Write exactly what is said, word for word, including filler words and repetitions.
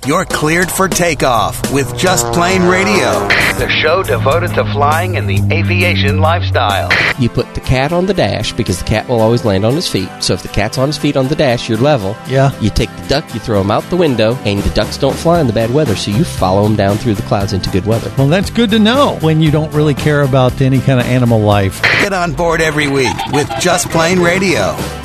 you're cleared for takeoff with Just Plane Radio, the show devoted to flying and the aviation lifestyle. You put the cat on the dash because the cat will always land on his feet. So if the cat's on his feet on the dash, you're level. Yeah. You take the duck, you throw him out the window, and the ducks don't fly in the bad weather, so you follow them down through the clouds into good weather. Well, that's good to know when you don't really care about any kind of animal life. Get on board every week with Just Plane Radio.